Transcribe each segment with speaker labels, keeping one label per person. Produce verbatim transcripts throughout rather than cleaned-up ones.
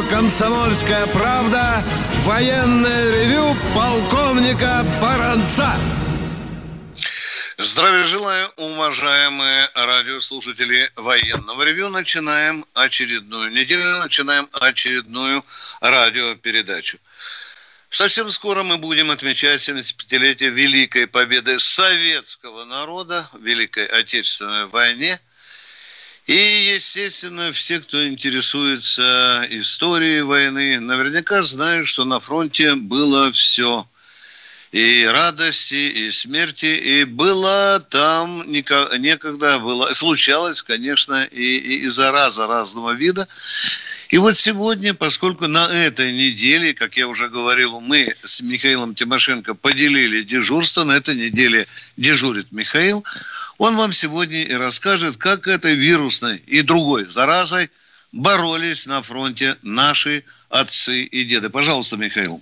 Speaker 1: «Комсомольская правда» военное ревю полковника Баранца.
Speaker 2: Здравия желаю, уважаемые радиослушатели военного ревю. Начинаем очередную неделю, начинаем очередную радиопередачу. Совсем скоро мы будем отмечать семидесятипятилетие Великой Победы советского народа в Великой Отечественной войне. И, естественно, все, кто интересуется историей войны, наверняка знают, что на фронте было все. И радости, и смерти, и было там некогда, было, случалось, конечно, и, и, и зараза разного вида. И вот сегодня, поскольку на этой неделе, как я уже говорил, мы с Михаилом Тимошенко поделили дежурство, на этой неделе дежурит Михаил, он вам сегодня и расскажет, как этой вирусной и другой заразой боролись на фронте наши отцы и деды. Пожалуйста, Михаил.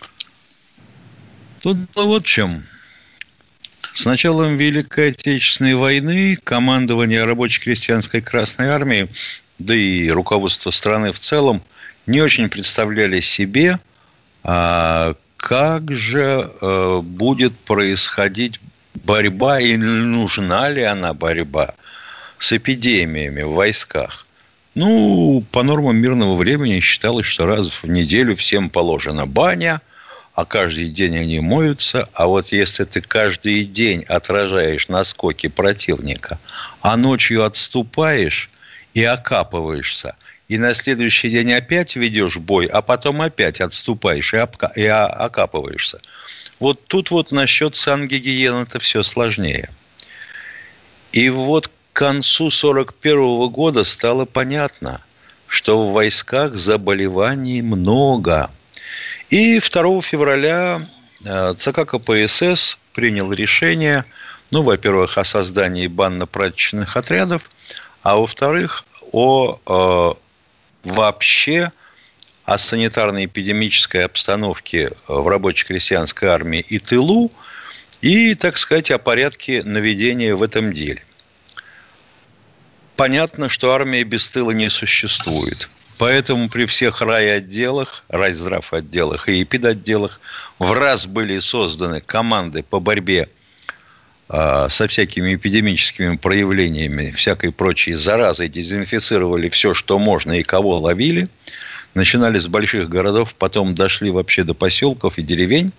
Speaker 3: Тут вот в чем. С началом Великой Отечественной войны командование рабоче-крестьянской Красной Армии, да и руководство страны в целом, не очень представляли себе, а как же э, будет происходить борьба, и нужна ли она борьба с эпидемиями в войсках. Ну, по нормам мирного времени считалось, что раз в неделю всем положена баня, а каждый день они моются. А вот если ты каждый день отражаешь наскоки противника, а ночью отступаешь и окапываешься, и на следующий день опять ведешь бой, а потом опять отступаешь и, обка- и окапываешься. Вот тут вот насчет сангигиены-то все сложнее. И вот к концу сорок первого года стало понятно, что в войсках заболеваний много. И второго февраля ЦК КПСС принял решение, ну, во-первых, о создании банно-прачечных отрядов, а во-вторых, о э, вообще о санитарно-эпидемической обстановке в рабоче-крестьянской армии и тылу, и, так сказать, о порядке наведения в этом деле. Понятно, что армия без тыла не существует. Поэтому при всех райотделах, райздравотделах и эпидотделах в раз были созданы команды по борьбе э, со всякими эпидемическими проявлениями, всякой прочей заразой, дезинфицировали все, что можно и кого ловили. Начинали с больших городов, потом дошли вообще до поселков и деревень.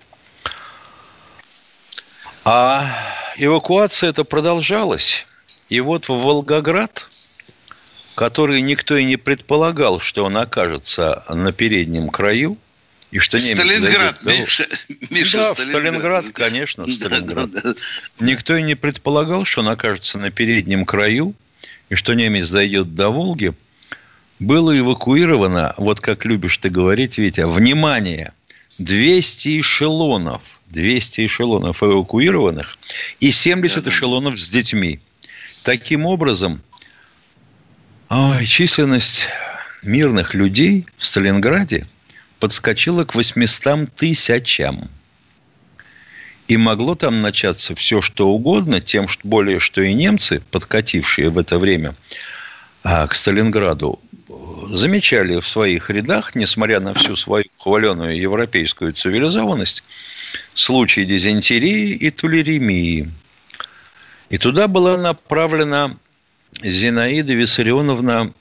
Speaker 3: А эвакуация эта продолжалась. И вот в Волгоград, который никто и не предполагал, что он окажется на переднем краю, и что немец
Speaker 2: Сталинград,
Speaker 3: дойдет...
Speaker 2: Миша, Миша,
Speaker 3: да,
Speaker 2: Сталинград.
Speaker 3: Сталинград, конечно, Сталинград.
Speaker 2: Да, да, да.
Speaker 3: Никто и не предполагал, что он окажется на переднем краю, и что немец дойдет до Волги. Было эвакуировано, вот как любишь ты говорить, Витя, внимание, двести эшелонов, двести эшелонов эвакуированных и семьдесят эшелонов с детьми. Таким образом, ой, численность мирных людей в Сталинграде подскочила к восьмистам тысячам. И могло там начаться все, что угодно, тем более, что и немцы, подкатившие в это время к Сталинграду, замечали в своих рядах, несмотря на всю свою хваленую европейскую цивилизованность, случаи дизентерии и тулеремии. И туда была направлена Зинаида Виссарионовна,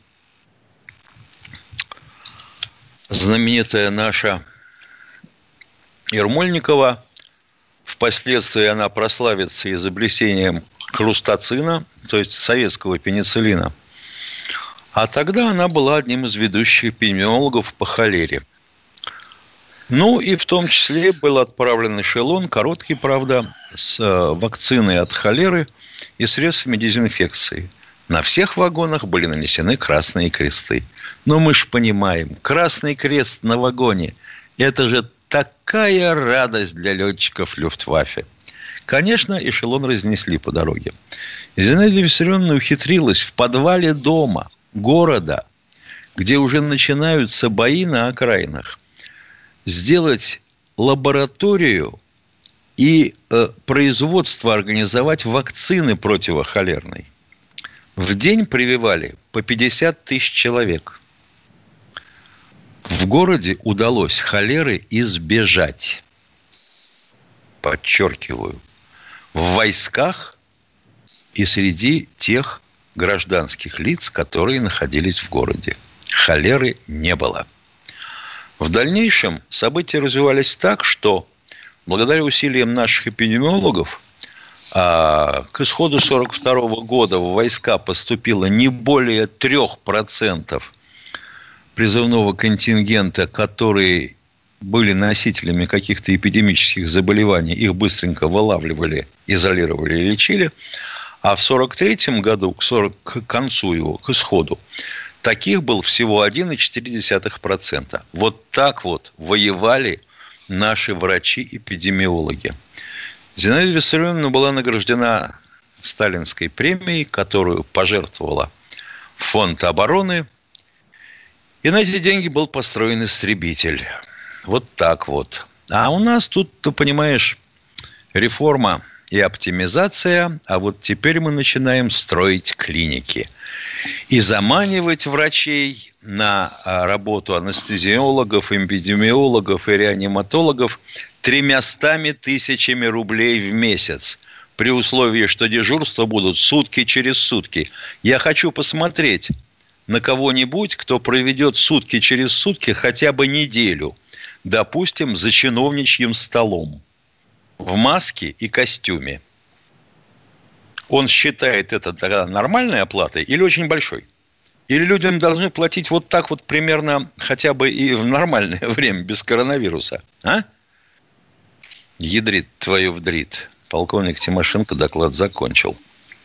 Speaker 3: знаменитая наша Ермольникова. Впоследствии она прославится изобретением хрустацина, то есть советского пенициллина. А тогда она была одним из ведущих эпидемиологов по холере. Ну, и в том числе был отправлен эшелон, короткий, правда, с вакциной от холеры и средствами дезинфекции. На всех вагонах были нанесены красные кресты. Но мы же понимаем, красный крест на вагоне – это же такая радость для летчиков Люфтваффе. Конечно, эшелон разнесли по дороге. Зинаида Виссарионовна ухитрилась в подвале дома, города, где уже начинаются бои на окраинах, сделать лабораторию и э, производство организовать вакцины противохолерной. В день прививали по пятьдесят тысяч человек. В городе удалось холеры избежать. Подчеркиваю. В войсках и среди тех гражданских лиц, которые находились в городе. Холеры не было. В дальнейшем события развивались так, что благодаря усилиям наших эпидемиологов а, к исходу сорок второго года в войска поступило не более трех процентов призывного контингента, которые были носителями каких-то эпидемических заболеваний, их быстренько вылавливали, изолировали и лечили. А в сорок третьем году, к, сорок, к концу его, к исходу, таких был всего один целых четыре десятых процента. Вот так вот воевали наши врачи-эпидемиологи. Зинаида Виссарионовна была награждена Сталинской премией, которую пожертвовала Фонд обороны. И на эти деньги был построен истребитель. Вот так вот. А у нас тут, ты понимаешь, реформа и оптимизация, а вот теперь мы начинаем строить клиники и заманивать врачей на работу анестезиологов, эпидемиологов и реаниматологов тремястами тысячами рублей в месяц, при условии, что дежурства будут сутки через сутки. Я хочу посмотреть на кого-нибудь, кто проведет сутки через сутки хотя бы неделю, допустим, за чиновничьим столом, в маске и костюме. Он считает это тогда нормальной оплатой или очень большой? Или людям должны платить вот так вот примерно хотя бы и в нормальное время, без коронавируса? А? Ядрит твою вдрит. Полковник Тимошенко доклад закончил.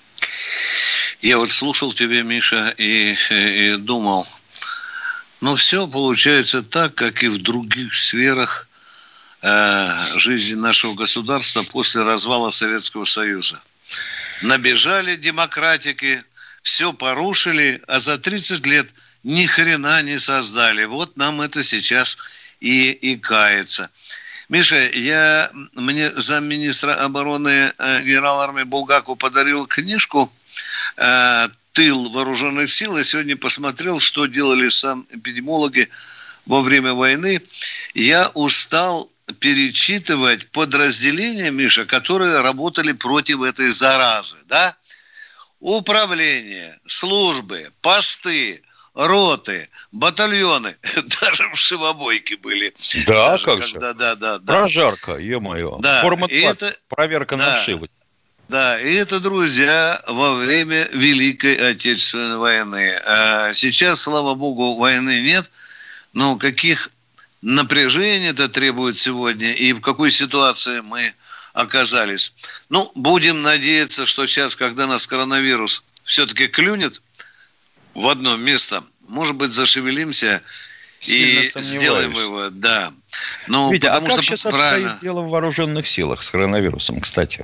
Speaker 2: Я вот слушал тебя, Миша, и, и думал, ну, все получается так, как и в других сферах э, жизни нашего государства после развала Советского Союза. Набежали демократики, все порушили, а за тридцать лет ни хрена не создали. Вот нам это сейчас и, и кается. Миша, я, мне замминистра обороны э, генерал армии Булгаков подарил книжку э, «Тыл вооруженных сил». Я сегодня посмотрел, что делали сам эпидемиологи во время войны. Я устал перечитывать подразделения, Миша, которые работали против этой заразы. Да? Управление, службы, посты, роты, батальоны, даже в шивобойке были.
Speaker 3: Да,
Speaker 2: даже
Speaker 3: как
Speaker 2: когда,
Speaker 3: же.
Speaker 2: Да, да, да.
Speaker 3: Прожарка, ё-моё.
Speaker 2: Да,
Speaker 3: Форма
Speaker 2: это...
Speaker 3: проверка
Speaker 2: да,
Speaker 3: на вшивость.
Speaker 2: Да, и это, друзья, во время Великой Отечественной войны. А сейчас, слава богу, войны нет, но каких напряжений это требует сегодня и в какой ситуации мы оказались. Ну, будем надеяться, что сейчас, когда нас коронавирус все-таки клюнет в одно место, может быть, зашевелимся
Speaker 3: Сильно
Speaker 2: и
Speaker 3: сомневаюсь.
Speaker 2: Сделаем его, да. Ну,
Speaker 3: Витя,
Speaker 2: потому
Speaker 3: а как
Speaker 2: что
Speaker 3: сейчас
Speaker 2: правильно...
Speaker 3: обстоит дело в вооруженных силах с коронавирусом, кстати?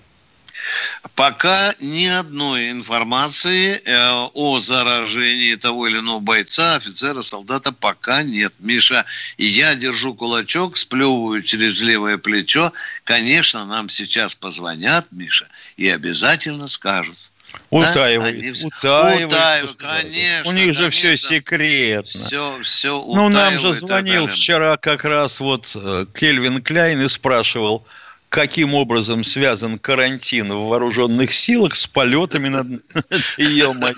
Speaker 2: Пока ни одной информации э, о заражении того или иного бойца, офицера, солдата пока нет. Миша, я держу кулачок, сплевываю через левое плечо. Конечно, нам сейчас позвонят, Миша, и обязательно скажут.
Speaker 3: Утаивают,
Speaker 2: да?
Speaker 3: утаивают.
Speaker 2: Утаивают, конечно.
Speaker 3: У них же
Speaker 2: конечно.
Speaker 3: все секретно.
Speaker 2: Все, все утаивают.
Speaker 3: Ну, нам же звонил вчера как раз вот Кельвин Кляйн и спрашивал, каким образом связан карантин в вооруженных силах с полетами над... Ё-моё.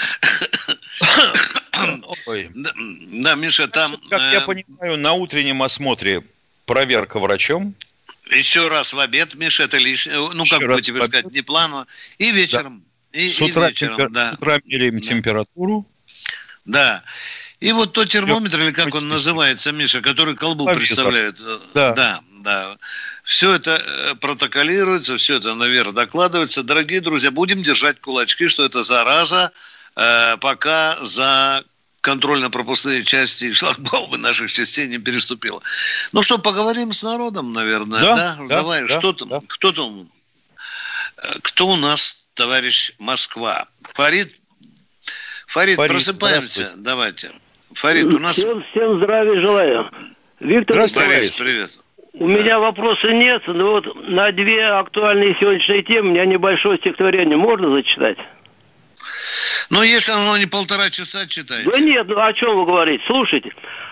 Speaker 2: Да, Миша, там...
Speaker 3: Как я понимаю, на утреннем осмотре проверка врачом.
Speaker 2: Еще раз в обед, Миша, это лишнее. Ну, как бы тебе сказать, не планово. И вечером. И,
Speaker 3: с утра,
Speaker 2: и вечером,
Speaker 3: темпер...
Speaker 2: да.
Speaker 3: с утра меряем
Speaker 2: да.
Speaker 3: температуру.
Speaker 2: Да. И вот тот термометр, или как он называется, Миша, который колбу представляет.
Speaker 3: Да.
Speaker 2: да, да. Все это протоколируется, все это наверх докладывается. Дорогие друзья, будем держать кулачки, что эта зараза э, пока за контрольно-пропускные части и шлагбаумы наших частей не переступила. Ну что, поговорим с народом, наверное, да? да?
Speaker 3: да
Speaker 2: Давай,
Speaker 3: да,
Speaker 2: что там?
Speaker 3: Да.
Speaker 2: Кто там? Кто у нас, товарищ Москва? Фарид? Фарид, Фарид просыпаемся. Давайте. Фарид, у нас...
Speaker 4: Всем, всем здравия желаю. Виктор
Speaker 2: Николаевич, привет.
Speaker 4: У да. меня вопросов нет, но вот на две актуальные сегодняшние темы у меня небольшое стихотворение можно зачитать?
Speaker 2: Ну, если оно не полтора часа читаете.
Speaker 4: Да нет, ну о чем вы говорите? Слушайте,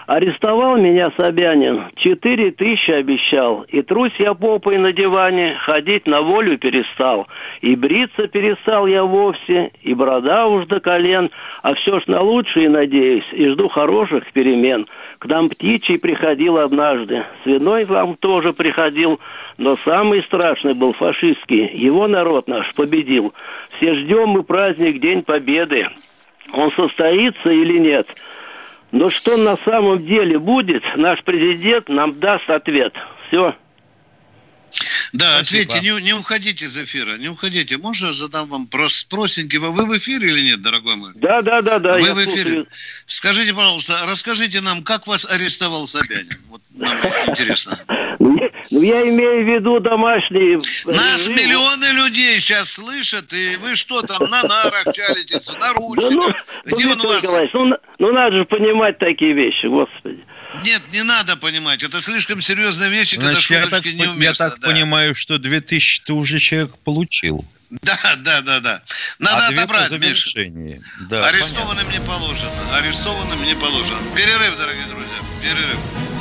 Speaker 4: Арестовал меня Собянин, четыре тысячи обещал, и трусь я попой на диване, ходить на волю перестал, и бриться перестал я вовсе, и борода уж до колен, а все ж на лучшее надеюсь, и жду хороших перемен. К нам птичий приходил однажды, свиной вам тоже приходил, но самый страшный был фашистский, его народ наш победил. Все ждем мы праздник День Победы, он состоится или нет? Но что на самом деле будет, наш президент нам даст ответ. Все.
Speaker 2: Да,
Speaker 3: Спасибо.
Speaker 2: ответьте, не, не уходите из эфира, не уходите. Можно я задам вам прос, простенький? Вы в эфире или нет, дорогой мой?
Speaker 4: Да, да, да, да.
Speaker 2: Вы
Speaker 4: я
Speaker 2: в эфире.
Speaker 4: слушаю.
Speaker 2: Скажите, пожалуйста, расскажите нам, как вас арестовал Собянин? Вот нам интересно.
Speaker 4: Ну, я имею в виду домашние...
Speaker 2: Нас миллионы людей сейчас слышат, и вы что там, на нарах чалитесь, на
Speaker 4: Да ну,
Speaker 2: ручниках?
Speaker 4: ну,
Speaker 2: Где он
Speaker 4: Виктор
Speaker 2: вас?
Speaker 4: Николаевич, ну, ну надо же понимать такие вещи, господи.
Speaker 2: Нет, не надо понимать, это слишком серьезные вещи, когда
Speaker 3: Значит, я так,
Speaker 2: шуточки неуместны.
Speaker 3: я так
Speaker 2: да.
Speaker 3: понимаю, что две тысячи ты уже человек получил.
Speaker 2: Да, да, да, да. Надо
Speaker 3: а две
Speaker 2: отобрать,
Speaker 3: по
Speaker 2: Миша.
Speaker 3: завершении. Да,
Speaker 2: Арестованным не положено. Арестованным не положено. Перерыв, дорогие друзья. Перерыв.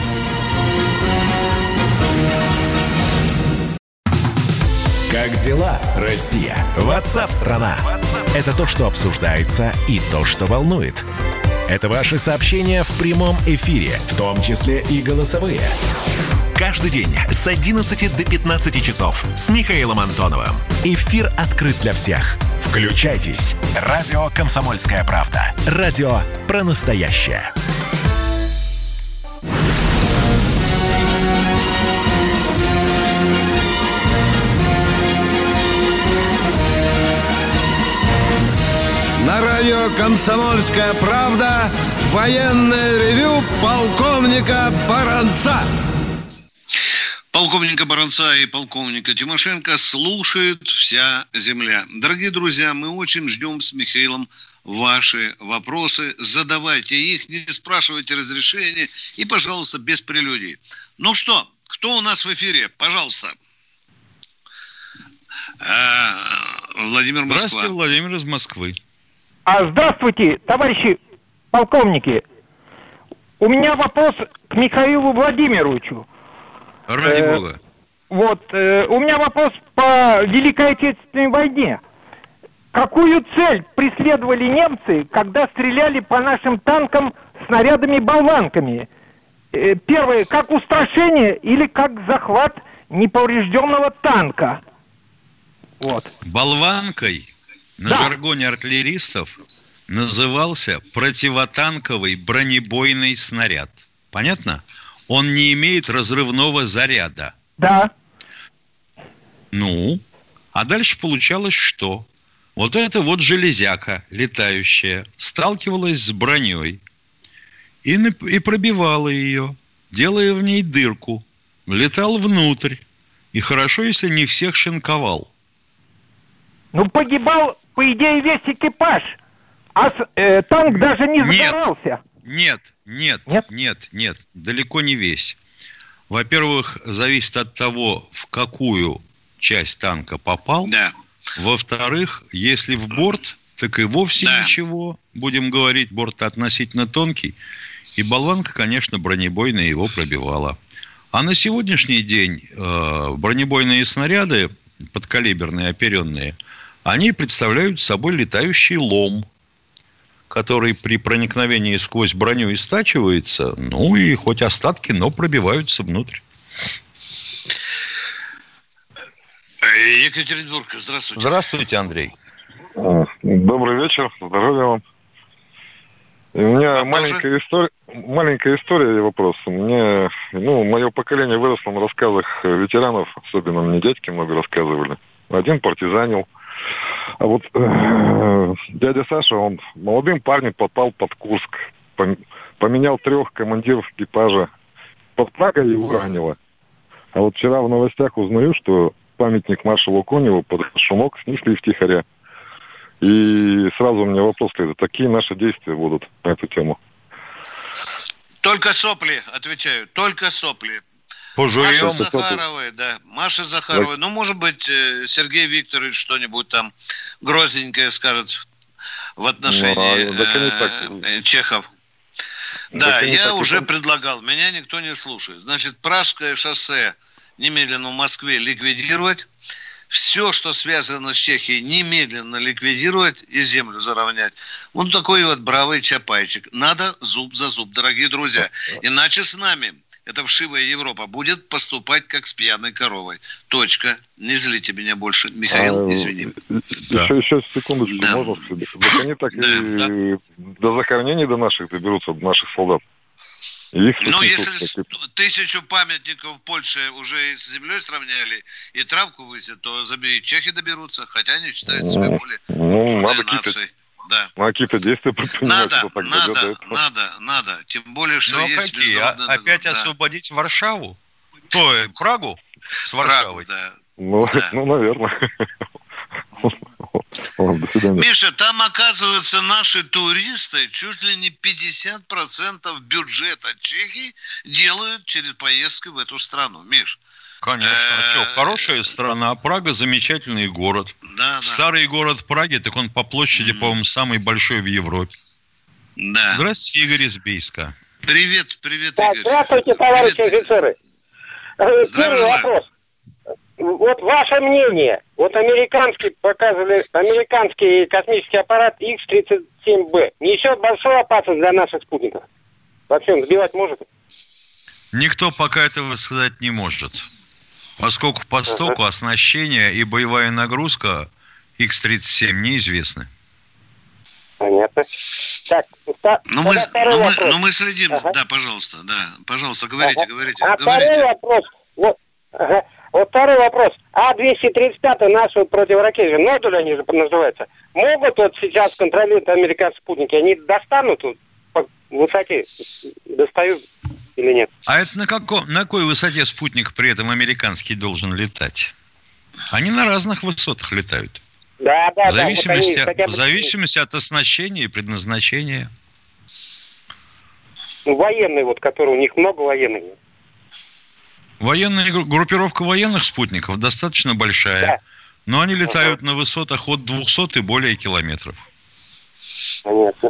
Speaker 5: Как дела, Россия? Ватсап-страна! Это то, что обсуждается, и то, что волнует. Это ваши сообщения в прямом эфире, в том числе и голосовые. Каждый день с одиннадцати до пятнадцати часов с Михаилом Антоновым. Эфир открыт для всех. Включайтесь. Радио «Комсомольская правда». Радио про настоящее.
Speaker 1: На радио «Комсомольская правда» военное ревю полковника Баранца.
Speaker 2: Полковника Баранца и полковника Тимошенко слушает вся земля. Дорогие друзья, мы очень ждем с Михаилом ваши вопросы. Задавайте их, не спрашивайте разрешения и, пожалуйста, без прелюдий. Ну что, кто у нас в эфире? Пожалуйста. Владимир, Москва.
Speaker 3: Здравствуйте, Владимир из Москвы.
Speaker 6: А, здравствуйте, товарищи полковники. У меня вопрос к Михаилу Владимировичу.
Speaker 3: Ради
Speaker 6: э,
Speaker 3: бога.
Speaker 6: Вот, э, у меня вопрос по Великой Отечественной войне. Какую цель преследовали немцы, когда стреляли по нашим танкам снарядами-болванками? Э, первое, как устрашение или как захват неповрежденного танка? Вот.
Speaker 3: Болванкой на
Speaker 6: Да.
Speaker 3: жаргоне артиллеристов назывался противотанковый бронебойный снаряд. Понятно? Он не имеет разрывного заряда.
Speaker 6: Да.
Speaker 3: Ну, а дальше получалось что? Вот эта вот железяка летающая сталкивалась с броней и, нап- и пробивала ее, делая в ней дырку. Влетал внутрь. И хорошо, если не всех шинковал.
Speaker 6: Ну, погибал, по идее, весь экипаж. А с- э, танк даже не
Speaker 3: Нет.
Speaker 6: загорался.
Speaker 3: Нет, нет,
Speaker 6: Нет?
Speaker 3: нет, нет, далеко не весь. Во-первых, зависит от того, в какую часть танка попал.
Speaker 2: Да.
Speaker 3: Во-вторых, если в борт, так и вовсе
Speaker 2: Да.
Speaker 3: ничего. Будем говорить, борт относительно тонкий. И болванка, конечно, бронебойная его пробивала. А на сегодняшний день э, бронебойные снаряды, подкалиберные, оперенные, они представляют собой летающий лом, который при проникновении сквозь броню истачивается, ну и хоть остатки, но пробиваются внутрь.
Speaker 2: Екатеринбург, здравствуйте.
Speaker 3: Здравствуйте, Андрей.
Speaker 7: Добрый вечер, здоровья вам. И у меня
Speaker 2: Вам
Speaker 7: маленькая история, маленькая история и вопрос. Мне, ну, мое поколение выросло на рассказах ветеранов, особенно мне дядьки много рассказывали. Один партизанил. А вот э, дядя Саша, он молодым парнем попал под Курск, пом- поменял трех командиров экипажа, под Прагой его ранило. А вот вчера в новостях узнаю, что памятник маршалу Коневу под шумок снесли втихаря. И сразу у меня вопрос следует, какие наши действия будут на эту тему?
Speaker 2: Только сопли, отвечаю, только сопли.
Speaker 3: Пожуем.
Speaker 2: Маша
Speaker 7: Сейчас это-
Speaker 2: Захаровой, да, Маша Захаровой. Ну, может быть, э, Сергей Викторович что-нибудь там грозненькое скажет в отношении
Speaker 7: Ну, а, да, конечно,
Speaker 2: э,
Speaker 7: так.
Speaker 2: Чехов. Да, я уже предлагал, меня никто не слушает. Значит, Пражское шоссе немедленно в Москве ликвидировать. Все, что связано с Чехией, немедленно ликвидировать и землю заровнять. Вот такой вот бравый чапайчик. Надо зуб за зуб, дорогие друзья. Иначе с нами эта вшивая Европа будет поступать как с пьяной коровой. Точка. Не злите меня больше. Михаил, а, извини.
Speaker 7: Да. Еще, еще секундочку, да. Можно сказать? Так они так да. и да. до захоронений до наших доберутся, до наших солдат. Их
Speaker 2: ну, если как... тысячу памятников в Польше уже и с землей сравняли, и травку высят, то и чехи доберутся, хотя они считают себя более
Speaker 7: ну, надо нацией. Да. Ну, а какие-то действия предпринимать.
Speaker 2: Надо, надо, надо, надо. Тем более, что
Speaker 3: ну,
Speaker 2: есть
Speaker 3: какие? А, опять да. освободить Варшаву? То, Прагу с Варшавой?
Speaker 2: Прагу, да.
Speaker 7: Ну, да. ну, наверное.
Speaker 2: Миша, там, оказывается, наши туристы чуть ли не пятьдесят процентов бюджета Чехии делают через поездки в эту страну. Миш.
Speaker 3: Конечно. А что, хорошая страна. Прага замечательный город.
Speaker 2: Да,
Speaker 3: Старый да. город Праги, так он по площади, mm. по-моему, самый большой в Европе.
Speaker 2: Да.
Speaker 3: Здравствуйте, Игорь из Бийска.
Speaker 2: Привет, привет,
Speaker 6: да,
Speaker 2: Игорь.
Speaker 6: Здравствуйте, товарищи привет. офицеры.
Speaker 2: Здравия
Speaker 6: Первый вопрос. Вот ваше мнение. Вот американский показывали, американский космический аппарат икс тридцать семь бэ несет большую опасность для наших спутников. Вообще он сбивать может?
Speaker 3: Никто пока этого сказать не может. Поскольку по стоку ага. оснащение и боевая нагрузка икс тридцать семь неизвестны.
Speaker 6: Понятно. Так, та,
Speaker 2: ну, мы, ну, мы, ну мы следим. Ага. Да, пожалуйста, да. Пожалуйста, говорите, ага. говорите.
Speaker 6: А
Speaker 2: говорите.
Speaker 6: второй вопрос. Вот, ага. вот второй вопрос. А двести тридцать пять наши противоракетные модули, они же называются, могут вот сейчас контролировать американские спутники? Они достанут по высоте? Достают или нет?
Speaker 3: А это на, каком, на какой высоте спутник при этом американский должен летать? Они на разных высотах летают.
Speaker 6: Да, да,
Speaker 3: в зависимости,
Speaker 6: да. Вот они,
Speaker 3: в зависимости от оснащения и предназначения.
Speaker 6: Ну, военные, вот, которые у них много военных.
Speaker 3: Военная группировка военных спутников достаточно большая, да. но они летают ага. на высотах от двухсот и более километров.
Speaker 6: Понятно.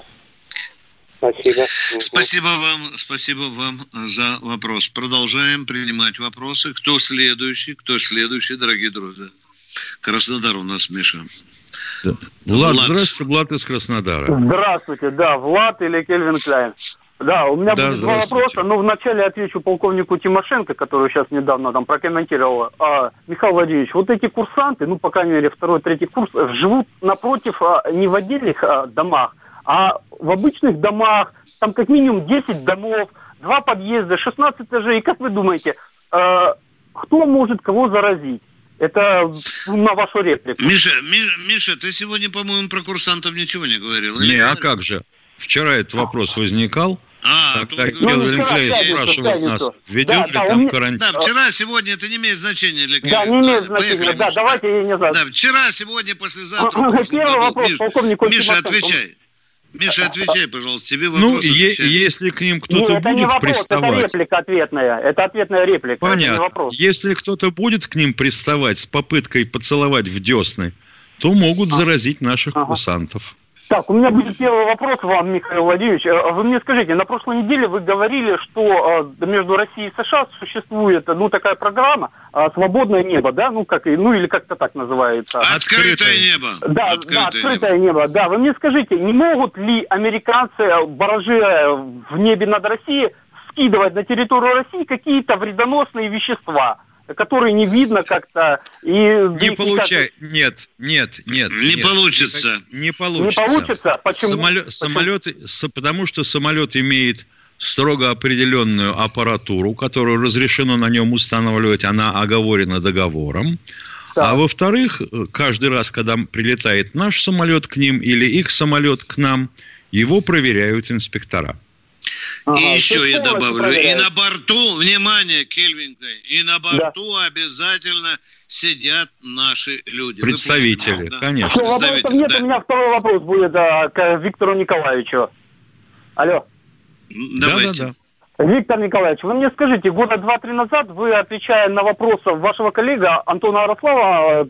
Speaker 6: Спасибо.
Speaker 2: Спасибо вам, спасибо вам за вопрос. Продолжаем принимать вопросы. Кто следующий? Кто следующий, дорогие друзья? Краснодар у нас, Миша.
Speaker 3: Да. Влад, Влад, здравствуйте, Влад из Краснодара.
Speaker 8: Здравствуйте, да, Влад или Кельвин Кляйн. Да, у меня да, будет два вопроса. Ну, вначале отвечу полковнику Тимошенко, который сейчас недавно там прокомментировал. А, Михаил Владимирович, вот эти курсанты, ну, по крайней мере, второй, третий курс, живут напротив а, не в отдельных а, домах, а в обычных домах. Там как минимум десять домов, два подъезда, шестнадцать этажей. И как вы думаете, а, кто может кого заразить? Это на вашу реплику.
Speaker 2: Миша, Миша, Миша, ты сегодня, по-моему, про курсантов ничего не говорил.
Speaker 3: Не, а как же? Вчера этот вопрос возникал. А, когда Кельвин Кляйн спрашивал нас, ведет да, ли да, там меня... карантин.
Speaker 2: Да, вчера, сегодня это не имеет значения для
Speaker 8: Кельвина. Да, не имеет значения. Поехали, да, давайте я не знаю.
Speaker 2: Да, вчера, сегодня, послезавтра.
Speaker 8: Первый вопрос,
Speaker 2: Миш,
Speaker 8: полковнику
Speaker 2: Миша, отвечай. Миша, отвечай, пожалуйста, тебе вопрос. Ну,
Speaker 3: е- если к ним кто-то
Speaker 8: Нет,
Speaker 3: будет
Speaker 8: не вопрос,
Speaker 3: приставать...
Speaker 8: это реплика ответная. Это ответная реплика.
Speaker 3: Понятно.
Speaker 8: Это не вопрос.
Speaker 3: Если кто-то будет к ним приставать с попыткой поцеловать в десны, то могут а. заразить наших ага. курсантов.
Speaker 8: Так, у меня будет первый вопрос вам, Михаил Владимирович. Вы мне скажите, на прошлой неделе вы говорили, что между Россией и США существует, ну, такая программа «Свободное небо», да? Ну, как, ну или как-то так называется.
Speaker 2: Открытое небо.
Speaker 8: Да, открытое, да, открытое небо. небо. Да, вы мне скажите, не могут ли американцы, баражируя в небе над Россией, скидывать на территорию России какие-то вредоносные вещества, которые не видно как-то и
Speaker 3: не получай, никак... нет, нет, нет,
Speaker 2: не
Speaker 3: нет,
Speaker 2: получится,
Speaker 3: не получится,
Speaker 8: не получится. Почему?
Speaker 3: Самолет, самолет, потому что самолет имеет строго определенную аппаратуру, которую разрешено на нем устанавливать, она оговорена договором. Да. А во-вторых, каждый раз, когда прилетает наш самолет к ним или их самолет к нам, его проверяют инспектора.
Speaker 2: Ага, и еще я добавлю, проверяют. И на борту, внимание, Кельвин, и на борту да. обязательно сидят наши люди.
Speaker 3: Представители, да? конечно.
Speaker 8: Что, вопросов нет, да. у меня второй вопрос будет а, к Виктору Николаевичу. Алло.
Speaker 2: Давайте. Да, да,
Speaker 8: да. Виктор Николаевич, вы мне скажите, года два-три назад вы, отвечая на вопросы вашего коллеги Антона Арослава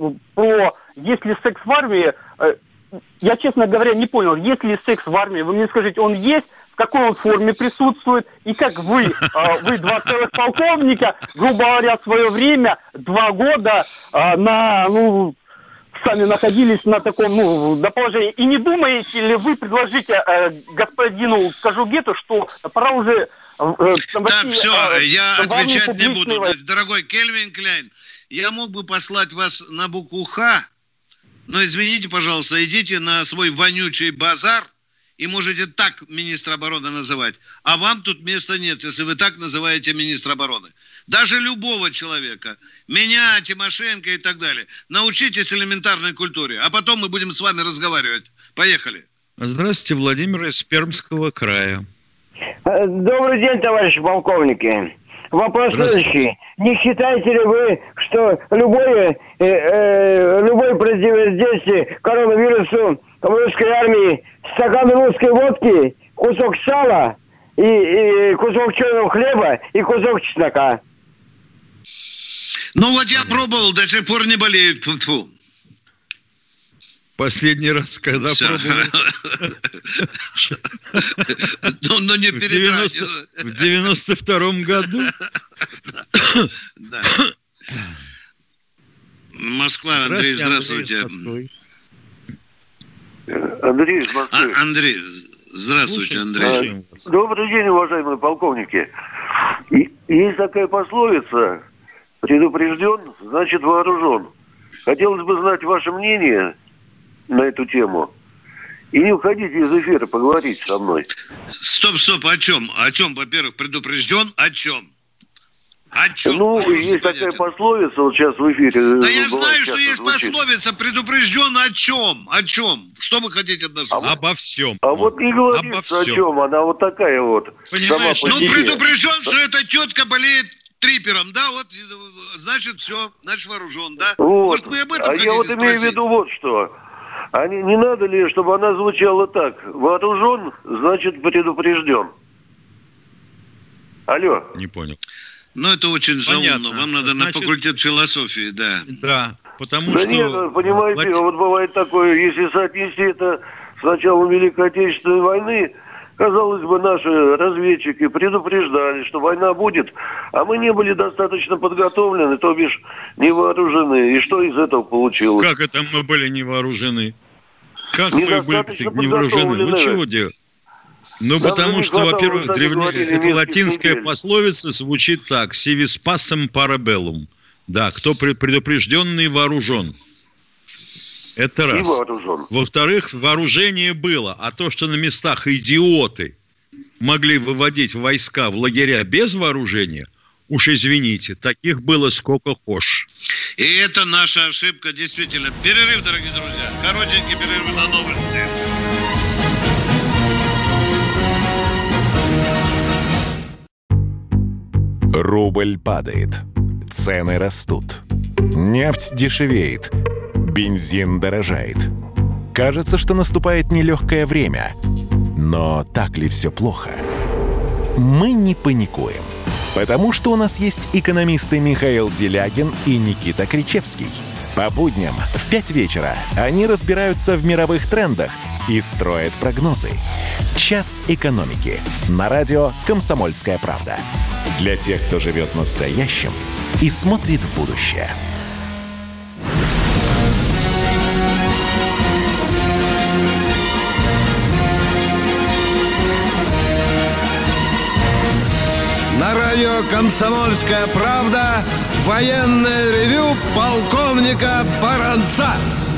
Speaker 8: про есть ли секс в армии, я, честно говоря, не понял, есть ли секс в армии, вы мне скажите, он есть? какой он в форме присутствует, и как вы, э, вы два целых полковника, грубо говоря, в свое время, два года э, на, ну, сами находились на таком, ну, на положении. И не думаете ли вы предложить э, господину Кожугету, что пора уже... Э,
Speaker 2: так, России, все, э, я отвечать не буду.
Speaker 8: Войны.
Speaker 2: Дорогой Кельвин Кляйн, я мог бы послать вас на букву «Х», но извините, пожалуйста, идите на свой вонючий базар, и можете так министра обороны называть. А вам тут места нет, если вы так называете министра обороны. Даже любого человека. Меня, Тимошенко и так далее. Научитесь элементарной культуре. А потом мы будем с вами разговаривать. Поехали.
Speaker 3: Здравствуйте, Владимир из Пермского края.
Speaker 9: Добрый день, товарищи полковники. Вопрос следующий. Не считаете ли вы, что любое, э, э, любое противодействие коронавирусу в русской армии, стакан русской водки, кусок сала, и, и кусок черного хлеба и кусок чеснока?
Speaker 2: Ну вот я пробовал, до сих пор не болею. Тьфу-тьфу.
Speaker 3: Последний раз, когда
Speaker 2: Всё.
Speaker 3: пробовал.
Speaker 2: Ну, ну не передрать.
Speaker 3: В девяносто втором году.
Speaker 2: Да. Москва, Андрей, здравствуйте.
Speaker 10: Андрей из Москвы.
Speaker 2: А, Андрей, здравствуйте, Андрей.
Speaker 10: Добрый день, уважаемые полковники. И, есть такая пословица: предупрежден, значит вооружен. Хотелось бы знать ваше мнение на эту тему. И не уходите из эфира поговорить со мной.
Speaker 2: Стоп, стоп, о чем? О чем, во-первых, предупрежден? О чем? О чем?
Speaker 10: Ну,
Speaker 2: Вопрос
Speaker 10: есть
Speaker 2: непонятен.
Speaker 10: такая пословица, вот сейчас в эфире.
Speaker 2: Да я знаю, что есть
Speaker 10: звучит.
Speaker 2: пословица, предупрежден о чем? О чем? Что вы хотите от нас?
Speaker 3: А Обо всем.
Speaker 10: А вот не говорится о чем, она вот такая вот.
Speaker 3: Понимаешь,
Speaker 2: ну
Speaker 10: себе.
Speaker 2: предупрежден, что эта тетка болеет трипером, да, вот, значит, все, значит, вооружен, да?
Speaker 10: Вот.
Speaker 2: Может, вы об этом
Speaker 10: а
Speaker 2: хотите
Speaker 10: я вот
Speaker 2: спросить?
Speaker 10: имею в виду вот что. А не, не надо ли, чтобы она звучала так? Вооружен, значит, предупрежден. Алло.
Speaker 3: Не понял.
Speaker 2: Ну, это очень
Speaker 3: Понятно.
Speaker 2: заумно. Вам надо
Speaker 3: Значит,
Speaker 2: на факультет философии, да.
Speaker 3: Да, потому
Speaker 10: Да
Speaker 3: что...
Speaker 10: нет, понимаете,
Speaker 3: Владимир...
Speaker 10: вот бывает такое, если соотнести это с началом Великой Отечественной войны, казалось бы, наши разведчики предупреждали, что война будет, а мы не были достаточно подготовлены, то бишь не вооружены. И что из этого получилось?
Speaker 3: Как это мы были не вооружены? Как мы были
Speaker 10: Недостаточно
Speaker 3: не вооружены? Вы
Speaker 10: подготовлены.
Speaker 3: чего делать? Ну,
Speaker 10: Нам
Speaker 3: потому
Speaker 10: не
Speaker 3: что,
Speaker 10: хватало,
Speaker 3: во-первых,
Speaker 10: кстати,
Speaker 3: древне...
Speaker 10: говорили,
Speaker 3: это
Speaker 10: нескольких
Speaker 3: латинская
Speaker 10: недель.
Speaker 3: пословица звучит так: «Сивис пассем парабеллум». Да, кто предупрежденный, вооружен. Это
Speaker 10: И
Speaker 3: раз.
Speaker 10: вооружен.
Speaker 3: Во-вторых, вооружение было, а то, что на местах идиоты могли выводить войска в лагеря без вооружения, уж извините, таких было сколько хошь.
Speaker 2: И это наша ошибка, действительно. Перерыв, дорогие друзья. Коротенький перерыв на новости.
Speaker 5: Рубль падает, цены растут, нефть дешевеет, бензин дорожает. Кажется, что наступает нелегкое время. Но так ли все плохо? Мы не паникуем, потому что у нас есть экономисты Михаил Делягин и Никита Кричевский. По будням в пять вечера они разбираются в мировых трендах и строят прогнозы. «Час экономики» на радио «Комсомольская правда». Для тех, кто живет настоящим и смотрит в будущее.
Speaker 1: На радио «Комсомольская правда» военное ревю полковника Баранца.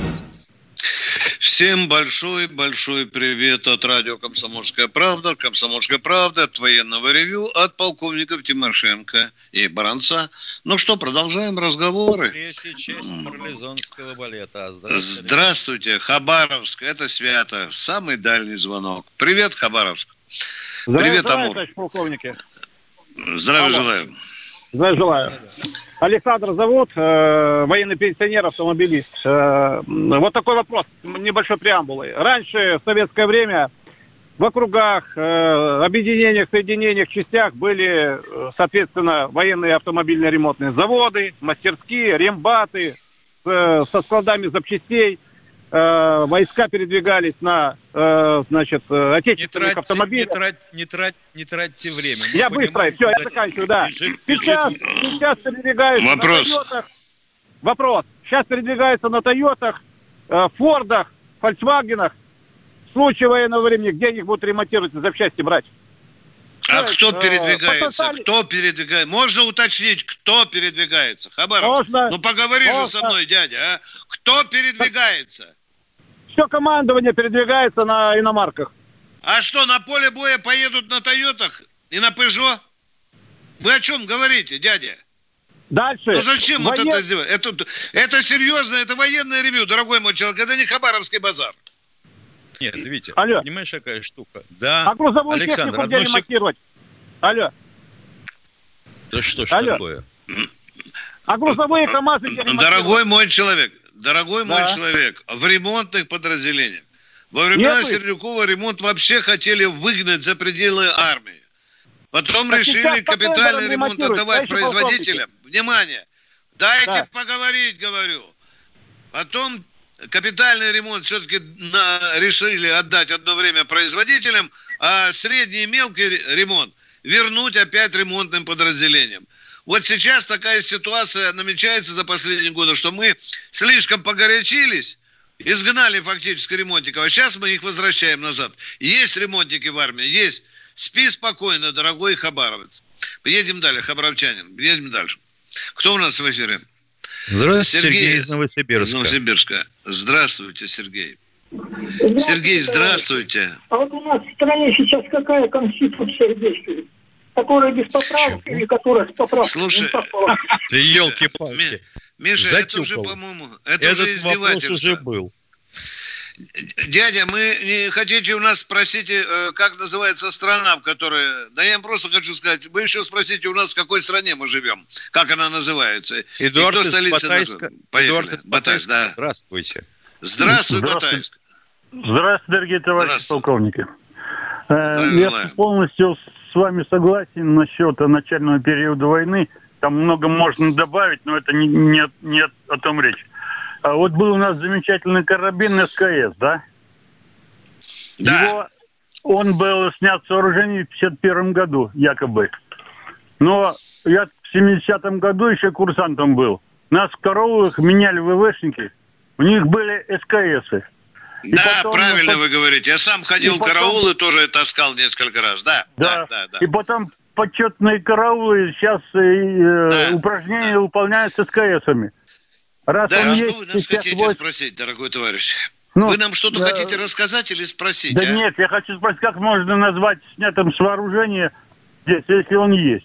Speaker 2: Всем большой-большой привет от радио «Комсомольская правда», «Комсомольская правда», от военного ревю, от полковников Тимошенко и Баранца. Ну что, продолжаем разговоры.
Speaker 3: Третья часть марлезонского балета.
Speaker 2: Здравствуйте. Здравствуйте, Хабаровск, это свято, самый дальний звонок. Привет, Хабаровск.
Speaker 11: Здравия,
Speaker 2: Привет,
Speaker 11: здравия,
Speaker 2: Амур.
Speaker 11: товарищ полковники.
Speaker 2: Здравия
Speaker 11: Алло.
Speaker 2: желаю.
Speaker 11: Здравия желаю. Александр зовут, э, военный пенсионер, автомобилист. Э, вот такой вопрос, небольшой преамбулой. Раньше, в советское время, в округах, э, объединениях, соединениях, частях были, э, соответственно, военные автомобильные ремонтные заводы, мастерские, рембаты э, со складами запчастей. э, войска передвигались на, э, значит, отечественных
Speaker 3: не
Speaker 11: автомобилях.
Speaker 3: Не, трать, не, трать, не тратьте время. Мы
Speaker 11: я быстро, все, я заканчиваю, да. Бежит, сейчас, бежит. сейчас передвигаются
Speaker 2: Вопрос.
Speaker 11: на Тойотах. Вопрос. Сейчас передвигаются на Тойотах, э, Фордах, Фольксвагенах. В случае военного времени, где их будут ремонтировать, запчасти брать?
Speaker 2: А кто
Speaker 11: э,
Speaker 2: передвигается?
Speaker 11: потенциально...
Speaker 2: Кто передвигается? Можно уточнить, кто передвигается? Хабаровск,
Speaker 11: Можно,
Speaker 2: ну поговори
Speaker 11: можно.
Speaker 2: же со мной, дядя, а? Кто передвигается?
Speaker 11: Все командование передвигается на иномарках.
Speaker 2: А что, на поле боя поедут на Тойотах и на Пежо? Вы о чем говорите, дядя?
Speaker 11: Дальше.
Speaker 2: Ну зачем
Speaker 11: Воен...
Speaker 2: вот это сделать? Это, это серьезно, это военное ревью, дорогой мой человек, это не Хабаровский базар.
Speaker 3: Нет, Витя,
Speaker 11: Алло.
Speaker 3: понимаешь, какая штука? Да,
Speaker 11: а грузовую
Speaker 3: Александр,
Speaker 11: технику где ремонтировать? Алло.
Speaker 3: Да что ж
Speaker 11: Алло.
Speaker 3: такое?
Speaker 11: А грузовые КАМАЗы где ремонтировать?
Speaker 2: Дорогой мой человек, дорогой
Speaker 11: да.
Speaker 2: мой человек, в ремонтных подразделениях. Во времена Нет, Сердюкова ремонт вообще хотели выгнать за пределы армии. Потом так решили капитальный ремонт отдавать производителям. Внимание! Дайте да. поговорить, говорю. Потом капитальный ремонт все-таки на, решили отдать одно время производителям, а средний и мелкий ремонт вернуть опять ремонтным подразделениям. Вот сейчас такая ситуация намечается за последние годы, что мы слишком погорячились, изгнали фактически ремонтников, а сейчас мы их возвращаем назад. Есть ремонтники в армии, есть. Спи спокойно, дорогой хабаровец. Едем далее, хабаровчанин, едем дальше. Кто у нас в эфире?
Speaker 3: Здравствуйте, Сергей, Сергей из Новосибирска.
Speaker 2: Новосибирска. Здравствуйте, Сергей. Здравствуйте, Сергей, здравствуйте.
Speaker 12: А вот у нас в стране сейчас какая конституция действует? Которая без поправок или которая с поправкой?
Speaker 2: Слушай,
Speaker 3: ты елки-палки.
Speaker 2: Миша, Затюкал. это уже, по-моему, это Этот уже издевательство.
Speaker 3: Вопрос уже был.
Speaker 2: Дядя, мы не хотите у нас спросить, как называется страна, в которой... Да я им просто хочу сказать, вы еще спросите у нас, в какой стране мы живем, как она называется.
Speaker 3: Эдуард
Speaker 2: из
Speaker 3: Батайска.
Speaker 2: Поехали. Батайск, да.
Speaker 3: Здравствуйте.
Speaker 2: Здравствуй, Батайск.
Speaker 13: Здравствуйте, дорогие товарищи полковники. Я полностью с вами согласен насчет начального периода войны. Там много можно добавить, но это не, не, не о том речь. А вот был у нас замечательный карабин СКС, да?
Speaker 2: Да.
Speaker 13: Его, он был снят с вооружения в пятьдесят первом году, якобы. Но я в семидесятом году еще курсантом был. Нас в караулах меняли ВВшники. У них были СКСы.
Speaker 2: И да, потом, правильно ну, вы говорите. Я сам ходил в караулы, тоже таскал несколько раз. Да,
Speaker 13: да,
Speaker 2: да, да. да.
Speaker 13: И потом почетные караулы сейчас э, да, упражнения да. выполняются СКСами. Раз
Speaker 2: да,
Speaker 13: он
Speaker 2: а
Speaker 13: есть,
Speaker 2: что вы нас хотите вот... спросить, дорогой товарищ?
Speaker 13: Ну,
Speaker 2: вы нам что-то
Speaker 13: да,
Speaker 2: хотите рассказать или спросить?
Speaker 13: Да
Speaker 2: а?
Speaker 13: нет, я хочу спросить, как можно назвать снятым с вооружения здесь, если он есть?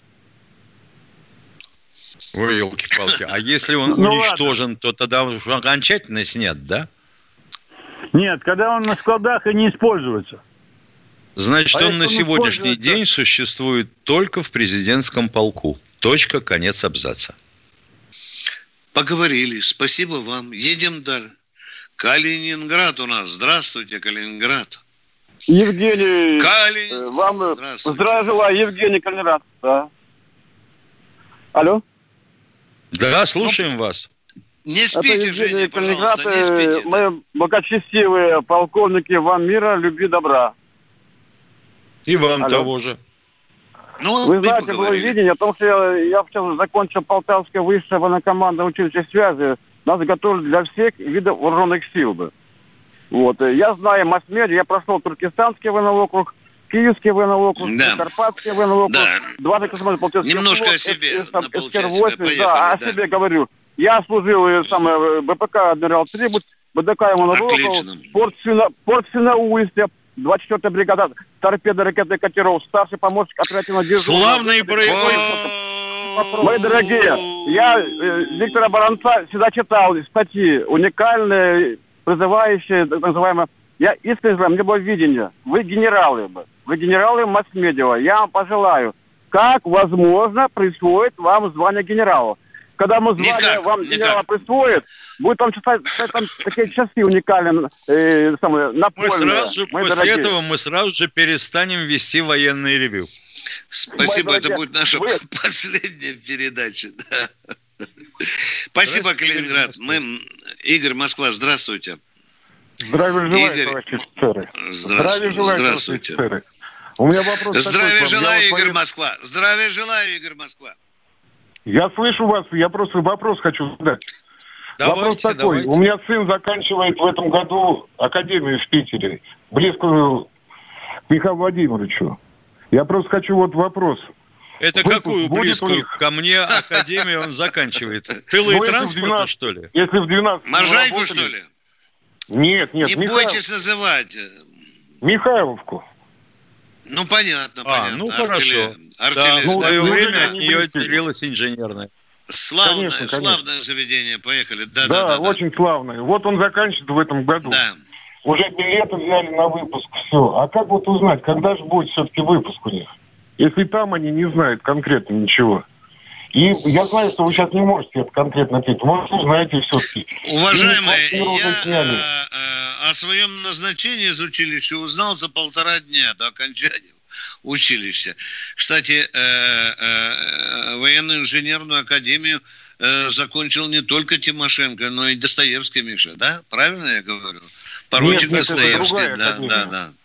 Speaker 3: Ой, елки-палки. А если он ну, уничтожен, ладно. то тогда уже окончательно снят, да?
Speaker 13: Нет, когда он на складах и не используется.
Speaker 3: Значит, а он на сегодняшний используется... день существует только в президентском полку. Точка, конец абзаца.
Speaker 2: Поговорили. Спасибо вам. Едем дальше. Калининград у нас. Здравствуйте, Калининград.
Speaker 8: Евгений,
Speaker 2: Калин...
Speaker 8: вам здравия желаю. Евгений, Калининград. Да. Алло?
Speaker 3: Да, слушаем ну, вас.
Speaker 2: Не спите, Женя, пожалуйста, не спите.
Speaker 8: Мы благочестивые полковники, вам мира, любви, добра.
Speaker 3: И вам Алло. того же.
Speaker 8: Ну, вы знаете, было видение о том, что я, я сейчас закончил Полтавское высшее военно-командное училище связи. Нас готовили для всех видов вооруженных сил бы. Вот. Я знаю масс-медиа, я прошел Туркестанский военный округ, Киевский военный округ,
Speaker 2: да.
Speaker 8: Карпатский военный округ,
Speaker 2: да.
Speaker 8: дважды Космонавт.
Speaker 2: Немножко о себе на полчаса, поехали.
Speaker 8: Да, о
Speaker 2: да.
Speaker 8: себе говорю. Я служил самое, БПК «Адмирал Трибут», БДК ему порт Свиноустья, двадцать четвёртая бригада торпедо ракетных катеров, старший помощник оперативного дежурного.
Speaker 3: Славный боевой.
Speaker 8: Мои дорогие, я э, Виктора Баранца всегда читал статьи, уникальные, призывающие, так называемые. Я искренне желаю, мне было видение. Вы генералы бы, вы генералы масс-медиа. Я вам пожелаю, как возможно присвоить вам звание генерала. Когда мы звание никак, вам генерала никак. присвоит, будет там читать там такие часы уникальные, э, самые, напольные.
Speaker 3: Мы сразу же, после дорогие. этого мы сразу же перестанем вести военный ревью.
Speaker 2: Спасибо, Мои это дорогие. будет наша Вы... последняя передача. Да. Спасибо, Калининград. Мы... Игорь, Москва, здравствуйте.
Speaker 7: Здравия желаю,
Speaker 2: Игорь.
Speaker 7: товарищи офицеры.
Speaker 2: Здравствуйте.
Speaker 7: желаю,
Speaker 2: Здравствуйте.
Speaker 7: офицеры. У меня вопрос
Speaker 2: Здравия
Speaker 7: такой,
Speaker 2: желаю,
Speaker 7: я
Speaker 2: Игорь
Speaker 7: вот
Speaker 2: Москва. Здравия желаю, Игорь Москва.
Speaker 7: Я слышу вас, я просто вопрос хочу задать.
Speaker 3: Давайте,
Speaker 7: вопрос такой.
Speaker 3: давайте.
Speaker 7: У меня сын заканчивает в этом году академию в Питере, близкую к Михаилу Владимировичу. Я просто хочу вот вопрос.
Speaker 3: Это
Speaker 7: Выпуск
Speaker 3: какую
Speaker 7: будет
Speaker 3: близкую
Speaker 7: у них?
Speaker 3: ко мне академию он заканчивает? Тылы
Speaker 7: Ну,
Speaker 3: и
Speaker 7: если в
Speaker 3: транспорта,
Speaker 7: двенадцать
Speaker 3: что ли?
Speaker 7: Если в двенадцатом
Speaker 2: Можайку,
Speaker 7: работали-
Speaker 2: что ли?
Speaker 7: Нет, нет,
Speaker 2: Не
Speaker 7: Михаил-
Speaker 2: бойтесь называть.
Speaker 7: Михайловку.
Speaker 2: Ну, понятно,
Speaker 3: А,
Speaker 2: понятно.
Speaker 3: ну
Speaker 2: Артиллерия-
Speaker 3: хорошо. Да,
Speaker 2: артиллерия.
Speaker 3: в свое
Speaker 7: ну,
Speaker 3: время
Speaker 7: неужели
Speaker 3: от
Speaker 7: они
Speaker 3: нее
Speaker 7: близкие?
Speaker 3: отделилось инженерное.
Speaker 2: Славное,
Speaker 7: Конечно, конечно.
Speaker 2: славное заведение. Поехали. Да,
Speaker 7: Да,
Speaker 2: да, да. да.
Speaker 7: очень славный. Вот он заканчивает в этом году.
Speaker 2: Да.
Speaker 7: Уже билеты взяли на выпуск, все. А как вот узнать, когда же будет все-таки выпуск у них? Если там они не знают конкретно ничего. И я знаю, что вы сейчас не можете это конкретно ответить. Может, узнаете все-таки.
Speaker 2: Уважаемые,
Speaker 7: Или квартиру уже
Speaker 2: я
Speaker 7: сняли.
Speaker 2: э, э, о своем назначении из училища узнал за полтора дня до окончания училища. Кстати, э, э, военную инженерную академию э, закончил не только Тимошенко, но и Достоевский, Миша, да? Правильно я говорю? Поручик
Speaker 7: Нет, нет, это
Speaker 2: Достоевский,
Speaker 7: другая
Speaker 2: да,
Speaker 7: академия.
Speaker 2: да, да.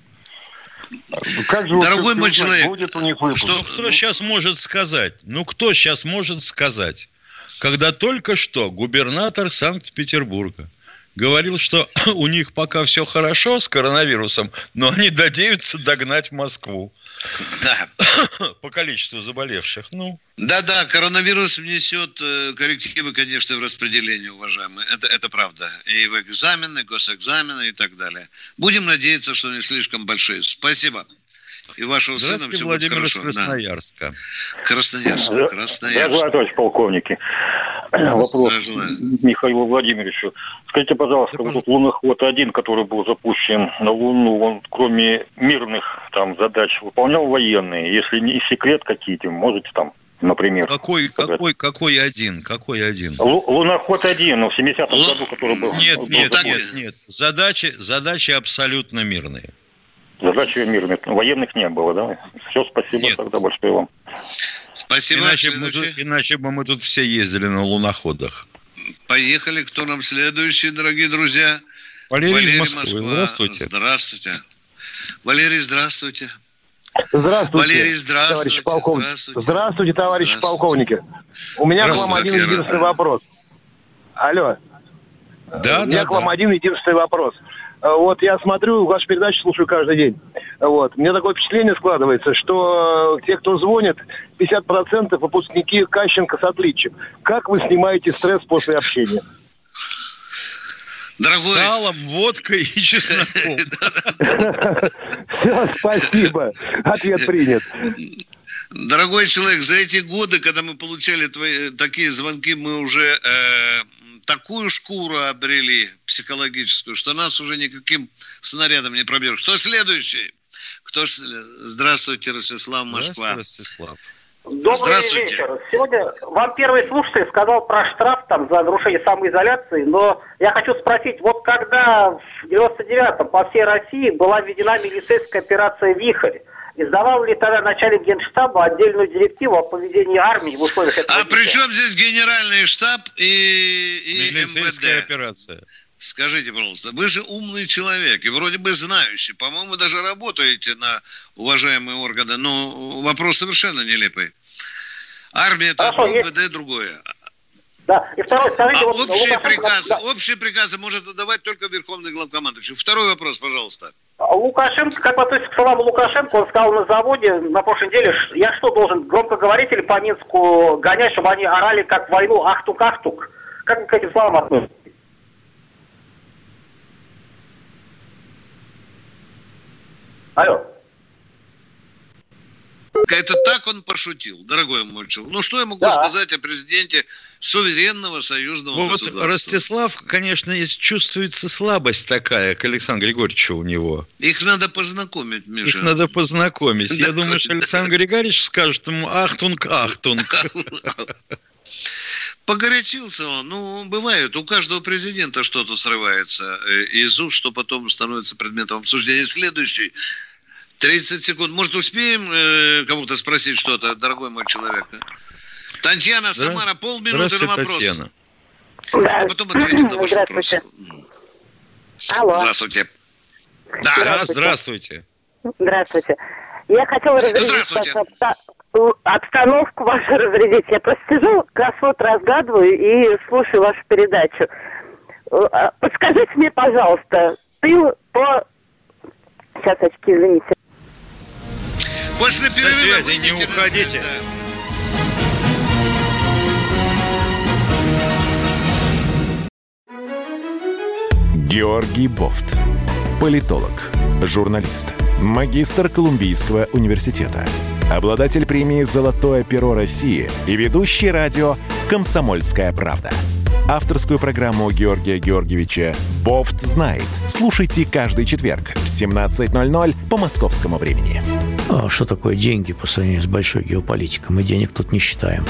Speaker 7: Как же вот
Speaker 2: Дорогой
Speaker 7: всё-таки
Speaker 2: мой
Speaker 7: узнать,
Speaker 2: человек,
Speaker 7: будет у них выпуск?
Speaker 3: Что, кто сейчас может сказать? Ну, кто сейчас может сказать? Когда только что губернатор Санкт-Петербурга говорил, что у них пока все хорошо с коронавирусом, но они надеются догнать Москву.
Speaker 2: Да.
Speaker 3: По количеству заболевших. Ну,
Speaker 2: Да-да, коронавирус внесет э, коррективы, конечно, в распределение, уважаемые. Это, это правда. И в экзамены, госэкзамены и так далее. Будем надеяться, что не слишком большие. Спасибо. И вашего сына
Speaker 3: здравствуйте,
Speaker 2: все
Speaker 3: Владимир
Speaker 2: будет
Speaker 3: из
Speaker 2: хорошо.
Speaker 3: Красноярска.
Speaker 2: Да. Красноярск.
Speaker 14: Здравия
Speaker 2: Красноярск.
Speaker 14: желаю, товарищ полковники. Вопрос
Speaker 2: Здравия желаю.
Speaker 14: Михаилу Владимировичу. Скажите, пожалуйста, вот этот луноход один, который был запущен на Луну, он кроме мирных там задач выполнял военные? Если не секрет какие-то, можете там, например...
Speaker 3: Какой, какой, какой один? Какой один?
Speaker 14: Лу- Луноход один, ну, в семидесятом
Speaker 2: Лу-
Speaker 14: году, который был...
Speaker 3: Нет,
Speaker 14: был
Speaker 3: нет,
Speaker 14: запущен.
Speaker 3: нет, нет. Задачи, задачи абсолютно мирные.
Speaker 14: Задачи мирных. Военных не было, да? Все, спасибо
Speaker 3: Нет.
Speaker 14: тогда большое вам.
Speaker 2: Спасибо.
Speaker 3: Иначе бы, мы
Speaker 2: Следующий.
Speaker 3: тут, иначе бы мы тут все ездили на луноходах.
Speaker 2: Поехали. Кто нам следующий, дорогие друзья?
Speaker 3: Валерий из Москвы. Здравствуйте.
Speaker 2: Здравствуйте. Валерий, здравствуйте.
Speaker 15: Здравствуйте,
Speaker 2: Валерий, здравствуйте.
Speaker 15: товарищ полковник.
Speaker 2: Здравствуйте.
Speaker 15: Здравствуйте, товарищи
Speaker 2: Здравствуйте.
Speaker 15: полковники. У меня к вам
Speaker 2: Здравствуйте,
Speaker 15: один
Speaker 2: как я рад.
Speaker 15: единственный вопрос. Алло.
Speaker 3: Да,
Speaker 15: У меня
Speaker 3: да,
Speaker 15: к вам
Speaker 3: да.
Speaker 15: один единственный вопрос. Вот я смотрю, ваши передачи слушаю каждый день. Вот. Мне такое впечатление складывается, что те, кто звонит, пятьдесят процентов выпускники Кащенко с отличием. Как вы снимаете стресс после общения?
Speaker 2: Дорогой...
Speaker 3: Салом, водкой и чесноком.
Speaker 15: Все, спасибо. Ответ принят.
Speaker 2: Дорогой человек, за эти годы, когда мы получали твои, такие звонки, мы уже э, такую шкуру обрели психологическую, что нас уже никаким снарядом не пробьешь. Кто следующий? Кто... Здравствуйте, Ростислав, Москва.
Speaker 3: Здравствуйте, Ростислав.
Speaker 16: Добрый
Speaker 2: Здравствуйте.
Speaker 16: вечер. Сегодня вам первый слушатель сказал про штраф там за нарушение самоизоляции, но я хочу спросить, вот когда в девяносто девятом по всей России была введена милицейская операция «Вихрь», издавал ли тогда начальник Генштаба отдельную директиву о поведении армии в условиях этого?
Speaker 2: А при чем здесь генеральный штаб и, и
Speaker 3: Милицейская
Speaker 2: МВД?
Speaker 3: операция.
Speaker 2: Скажите, пожалуйста, вы же умный человек и вроде бы знающий. По-моему, даже работаете на уважаемые органы. Но вопрос совершенно нелепый. Армия это одно, МВД другое.
Speaker 16: Да, и второй, скажите,
Speaker 2: А
Speaker 16: вот
Speaker 2: общие
Speaker 16: Лукашенко-
Speaker 2: приказы,
Speaker 16: да.
Speaker 2: общие приказы может отдавать только верховный главкомандующий. Второй вопрос, пожалуйста.
Speaker 16: Лукашенко, как относится к словам Лукашенко, он сказал на заводе на прошлой неделе, ш- я что, должен громкоговорители по Минску гонять, чтобы они орали как в войну «Ахтук-Ахтук». Как вы к этим словам относитесь? Алло.
Speaker 2: Это так он пошутил, дорогой мой человек. Ну, что я могу
Speaker 16: Да.
Speaker 2: сказать о президенте суверенного союзного
Speaker 3: Вот
Speaker 2: государства?
Speaker 3: Ростислав, конечно, есть- чувствуется слабость такая к Александру Григорьевичу у него.
Speaker 2: Их надо познакомить, Миша.
Speaker 3: Их надо познакомить. Я
Speaker 2: Да.
Speaker 3: думаю, что Александр Григорьевич скажет ему «Ахтунг, Ахтунг».
Speaker 2: Погорячился он. Ну, бывает, у каждого президента что-то срывается э, из уст, что потом становится предметом обсуждения. Следующий. тридцать секунд. Может, успеем э, кому-то спросить что-то, дорогой мой человек? а? Татьяна,
Speaker 3: Здра-
Speaker 2: Самара, полминуты на
Speaker 3: Здравствуйте,
Speaker 2: вопрос.
Speaker 3: Татьяна.
Speaker 2: А потом ответим на ваш вопрос.
Speaker 17: Алло.
Speaker 2: Здравствуйте.
Speaker 3: Да, здравствуйте. Здравствуйте.
Speaker 17: Здравствуйте. Я хотела разрядить обстановку вашу разрядить. Я просто сижу, кроссворд разгадываю и слушаю вашу передачу. Подскажите мне, пожалуйста, ты по... Сейчас, очки, извините.
Speaker 2: После перерыва
Speaker 3: вы не уходите.
Speaker 5: Георгий Бофт. Политолог, журналист, магистр Колумбийского университета, обладатель премии «Золотое перо России» и ведущий радио «Комсомольская правда». Авторскую программу Георгия Георгиевича «Бофт знает». Слушайте каждый четверг в семнадцать ноль ноль по московскому времени.
Speaker 18: А что такое деньги по сравнению с большой геополитикой? Мы денег тут не считаем.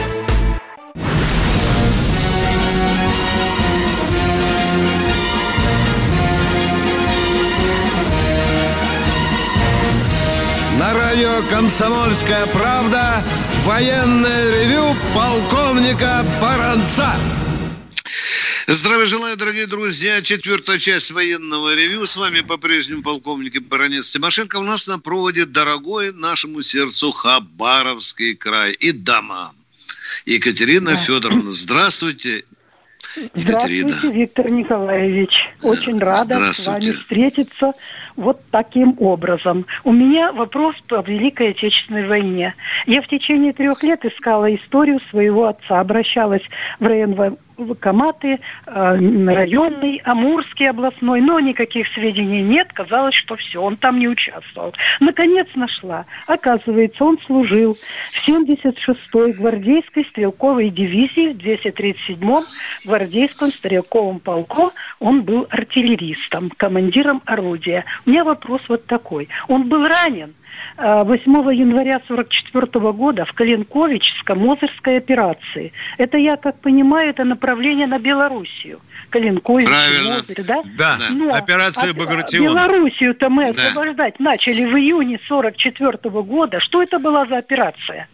Speaker 1: На радио «Комсомольская правда» военное ревю полковника Баранца.
Speaker 2: Здравия желаю, дорогие друзья. Четвертая часть военного ревью. С вами по-прежнему полковник Баранец Тимошенко. У нас на проводе дорогой нашему сердцу Хабаровский край и дама. Екатерина да. Федоровна. Здравствуйте, Екатерина.
Speaker 19: Здравствуйте, Виктор Николаевич. Очень рада с вами встретиться вот таким образом. У меня вопрос по Великой Отечественной войне. Я в течение трех лет искала историю своего отца, обращалась в райвоенкоматы, районный, Амурский областной, но никаких сведений нет. Казалось, что все, он там не участвовал. Наконец нашла. Оказывается, он служил в семьдесят шестой гвардейской стрелковой дивизии, в двести тридцать седьмом гвардейском стрелковом полку. Он был артиллеристом, командиром орудия. У меня вопрос вот такой. Он был ранен восьмого января сорок четвёртого года в Калинковичско-Мозырской операции. Это, я как понимаю, это направление на Белоруссию. Калинкович, Мозырь, да?
Speaker 3: Да,
Speaker 19: Но
Speaker 3: операция
Speaker 19: от,
Speaker 3: Багратион.
Speaker 19: Белоруссию-то мы
Speaker 3: да.
Speaker 19: освобождать начали в июне сорок четвёртого года. Что это была за операция?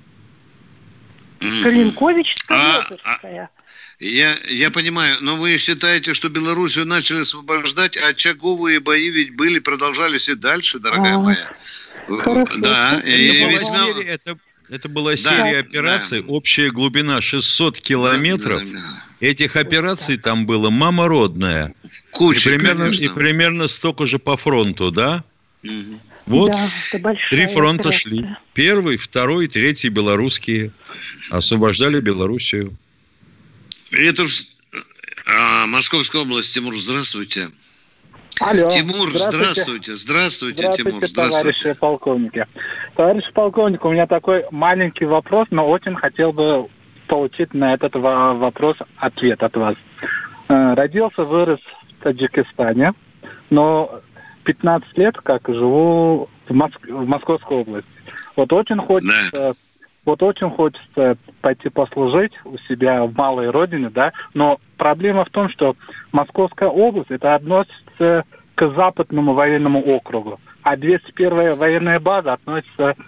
Speaker 19: Калинковичско-Мозырская.
Speaker 2: А, я, я понимаю, но вы считаете, что Белоруссию начали освобождать, а очаговые бои ведь были, продолжались и дальше, дорогая а, моя.
Speaker 19: Хорошо.
Speaker 2: Да,
Speaker 3: это, и была весьма... серия, это, это была серия да, операций, да. Общая глубина шестьсот километров. Да, да, да. Этих операций там было мама родная.
Speaker 2: Куча,
Speaker 3: и примерно,
Speaker 2: конечно.
Speaker 3: И примерно столько же по фронту, да?
Speaker 2: Угу.
Speaker 3: Вот
Speaker 19: да,
Speaker 3: три фронта операция. Шли. Первый, второй, третий белорусские. Освобождали Белоруссию.
Speaker 2: Это ж... а, Московская область. Тимур, здравствуйте.
Speaker 11: Алло.
Speaker 2: Тимур, здравствуйте. Здравствуйте, здравствуйте, здравствуйте Тимур. Здравствуйте,
Speaker 11: товарищи полковники. Товарищ полковник, у меня такой маленький вопрос, но очень хотел бы получить на этот вопрос ответ от вас. Родился, вырос в Таджикистане, но пятнадцать лет как живу в, Моск... в Московской области. Вот очень хочется... Да. Вот очень хочется пойти послужить у себя в малой родине, да, но проблема в том, что Московская область, это относится к Западному военному округу, а двести первая военная база относится э,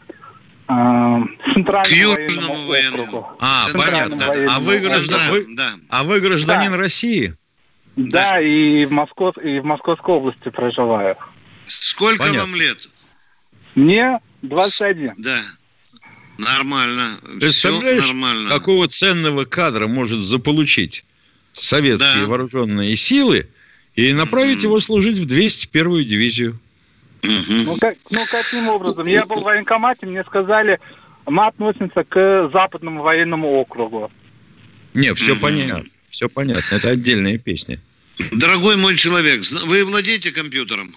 Speaker 11: к Центральному
Speaker 2: к
Speaker 11: военному
Speaker 2: военному.
Speaker 11: округу.
Speaker 3: А, понятно. А вы, граждан... вы... Да. а вы гражданин да. России?
Speaker 11: Да, да, и в, Москов... и в Московской области проживаю.
Speaker 2: Сколько понятно. Вам лет?
Speaker 11: Мне двадцать один.
Speaker 2: Да. Нормально.
Speaker 3: Представляешь,
Speaker 2: все нормально.
Speaker 3: Какого ценного кадра может заполучить советские да. вооруженные силы и направить mm-hmm. его служить в двести первую дивизию?
Speaker 11: Mm-hmm. Ну, как, ну, каким образом? Я был в военкомате, мне сказали, мы относимся к Западному военному округу.
Speaker 3: Не, все mm-hmm. понятно. Все понятно. Это отдельная песня.
Speaker 2: Дорогой мой человек, вы владеете компьютером?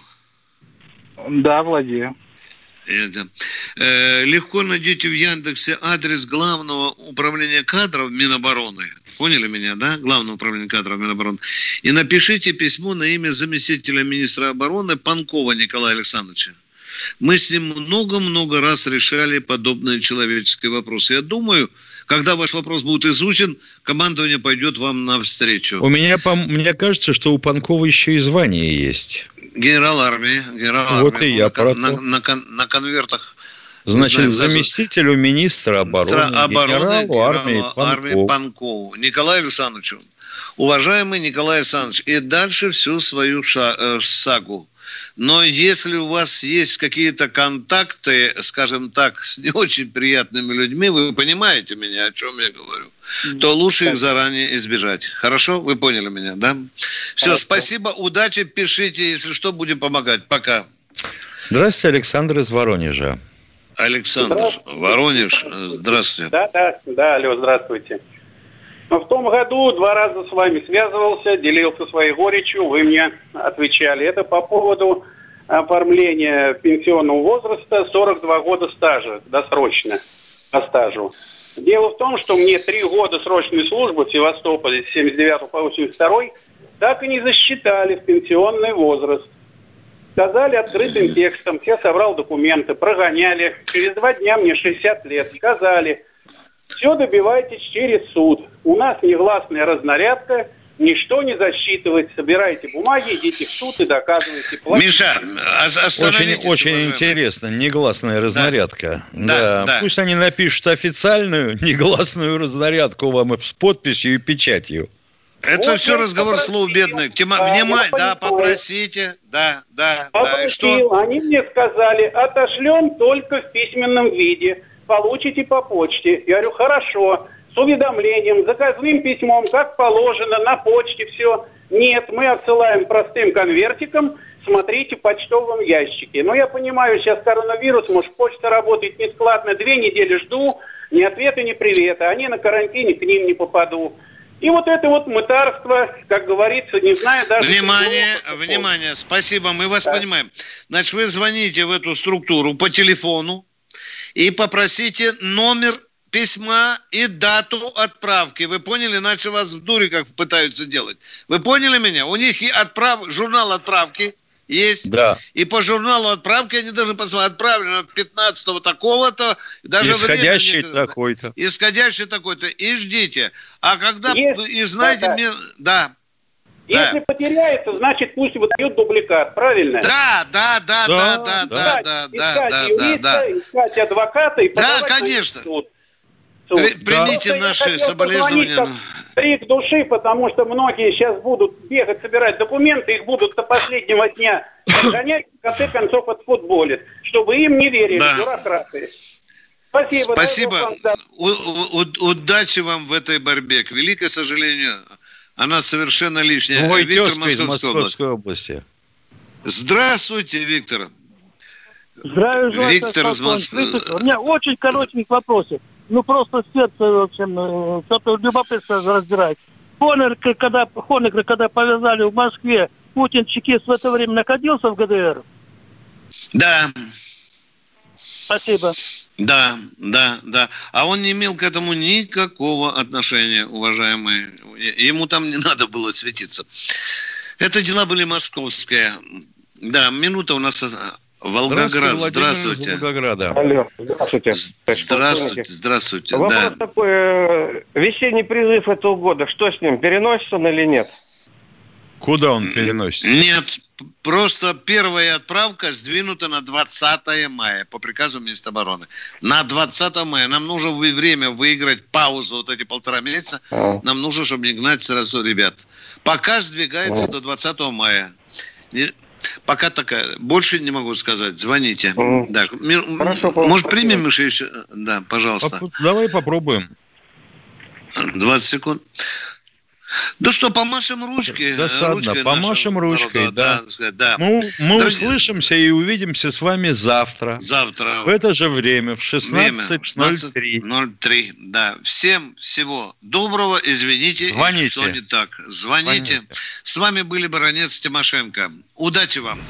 Speaker 11: Да, владею.
Speaker 2: Это. Э, легко найдете в Яндексе адрес Главного управления кадров Минобороны. Поняли меня, да? Главное управление кадров Минобороны. И напишите письмо на имя заместителя министра обороны Панкова Николая Александровича. Мы с ним много-много раз решали подобные человеческие вопросы. Я думаю, когда ваш вопрос будет изучен, командование пойдет вам навстречу.
Speaker 3: У меня, мне кажется, что у Панкова еще и звание есть.
Speaker 2: Генерал армии. Генерал
Speaker 3: вот
Speaker 2: армии.
Speaker 3: И я
Speaker 2: на, на, на, на конвертах
Speaker 3: Значит, заместителю министра обороны,
Speaker 2: обороны
Speaker 3: генералу армии Панкову.
Speaker 2: армии Панкову Николаю Александровичу. Уважаемый Николай Александрович, и дальше всю свою ша- сагу. Но если у вас есть какие-то контакты, скажем так, с не очень приятными людьми, вы понимаете меня, о чем я говорю, то лучше их заранее избежать. Хорошо? Вы поняли меня, да? Все, Хорошо. Спасибо, удачи, пишите, если что, будем помогать. Пока.
Speaker 3: Здравствуйте, Александр из Воронежа.
Speaker 2: Александр, Воронеж, здравствуйте.
Speaker 20: Да, да, да, алло, здравствуйте. В том году два раза с вами связывался, делился своей горечью, вы мне отвечали. Это по поводу оформления пенсионного возраста, сорок два года стажа, досрочно по стажу. Дело в том, что мне три года срочной службы в Севастополе с семьдесят девятого по восемьдесят второй так и не засчитали в пенсионный возраст. Сказали открытым текстом, я собрал документы, прогоняли. Через два дня мне шестьдесят лет. Сказали, все добивайтесь через суд. У нас негласная разнарядка, ничто не засчитывать. Собирайте бумаги, идите в суд и доказывайте. Платите.
Speaker 2: Миша,
Speaker 3: очень, очень интересно, негласная разнарядка. Да. Да, да. Да. Пусть они напишут официальную негласную разнарядку вам с подписью и печатью.
Speaker 2: Это вот все разговор слов бедных. Тема, да, внимание, да, попросите. Да, да,
Speaker 20: да. И что? Они мне сказали, отошлем только в письменном виде. Получите по почте. Я говорю, хорошо. С уведомлением, заказным письмом, как положено, на почте все. Нет, мы отсылаем простым конвертиком. Смотрите в почтовом ящике. Но я понимаю, сейчас коронавирус, может, почта работает нескладно. Две недели жду, ни ответа, ни привета. Они на карантине, к ним не попаду. И вот это вот мытарство, как говорится, не знаю даже...
Speaker 2: Внимание, внимание, спасибо, мы вас да. понимаем. Значит, вы звоните в эту структуру по телефону и попросите номер письма и дату отправки. Вы поняли? Иначе вас в дуре как пытаются делать. Вы поняли меня? У них и отправ... журнал отправки есть. Да. И по журналу отправки они должны посмотреть, отправлено пятнадцатого такого-то. Даже
Speaker 3: исходящий время, такой-то.
Speaker 2: Исходящий такой-то. И ждите. А когда... Есть, и знаете, да, мне... Да.
Speaker 20: Если да. потеряется, значит, пусть выдают дубликат. Правильно?
Speaker 2: Да, да, да, да, да, да, да, да,
Speaker 20: искать
Speaker 2: да,
Speaker 20: юриста,
Speaker 2: да, да.
Speaker 20: искать адвоката и
Speaker 2: да, конечно. Суд. При, примите да. наши соболезнования.
Speaker 20: Крик души, потому что многие сейчас будут бегать, собирать документы, их будут до последнего дня подгонять, в конце концов отфутболят, чтобы им не верили, да. бюрократы. Спасибо.
Speaker 2: Спасибо. У, у, удачи вам в этой борьбе. К великому сожалению, она совершенно лишняя.
Speaker 3: Ой, Виктор, Московской, Московской области.
Speaker 2: Здравствуйте, Виктор.
Speaker 21: Здравия желаю.
Speaker 2: Виктор из Москвы.
Speaker 21: У меня очень коротенький вопрос. Ну, просто сердце, в общем, кто-то любопытство раздирает. Хонекера, когда, Хонекера, когда повязали в Москве, Путин, чекист, в это время находился в ГДР?
Speaker 2: Да.
Speaker 21: Спасибо.
Speaker 2: Да, да, да. А он не имел к этому никакого отношения, уважаемые. Ему там не надо было светиться. Это дела были московские. Да, минута у нас... Волгоград, здравствуйте.
Speaker 22: Волгограда. Алло, здравствуйте.
Speaker 2: Здравствуйте, здравствуйте.
Speaker 22: Вопрос да. такой, весенний призыв этого года, что с ним, переносится он или нет?
Speaker 3: Куда он переносится?
Speaker 2: Нет, просто первая отправка сдвинута на двадцатое мая по приказу министра обороны. На двадцатое мая. Нам нужно время выиграть паузу, вот эти полтора месяца. А. Нам нужно, чтобы не гнать сразу ребят. Пока сдвигается а. до двадцатого мая. Пока такая. Больше не могу сказать. Звоните. Mm. Да. Хорошо, может, спасибо. Примем еще? Да, пожалуйста.
Speaker 3: Поп- давай попробуем.
Speaker 2: двадцать секунд. Ну что, помашем ручкой.
Speaker 3: Досадно, помашем ручкой, да. да. да. Ну, мы Дорогие... услышимся и увидимся с вами завтра.
Speaker 2: Завтра.
Speaker 3: В это же время, в шестнадцать ноль три.
Speaker 2: ноль три, да. Всем всего доброго. Извините,
Speaker 3: Звоните.
Speaker 2: что не так. Звоните. Звоните. С вами были Баранец, Тимошенко. Удачи вам.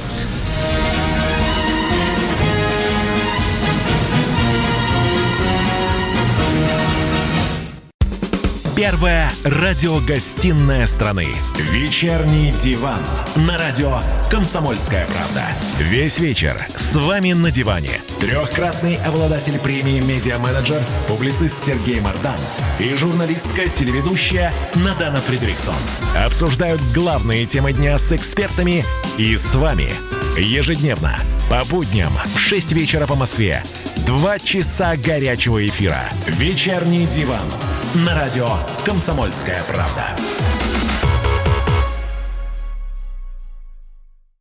Speaker 5: Первая радиогостинная страны. Вечерний диван. На радио «Комсомольская правда». Весь вечер с вами на диване. Трехкратный обладатель премии «Медиа-менеджер», публицист Сергей Мардан и журналистка-телеведущая Надана Фридриксон. Обсуждают главные темы дня с экспертами и с вами. Ежедневно, по будням в шесть вечера по Москве. Два часа горячего эфира. «Вечерний диван». На радио «Комсомольская правда».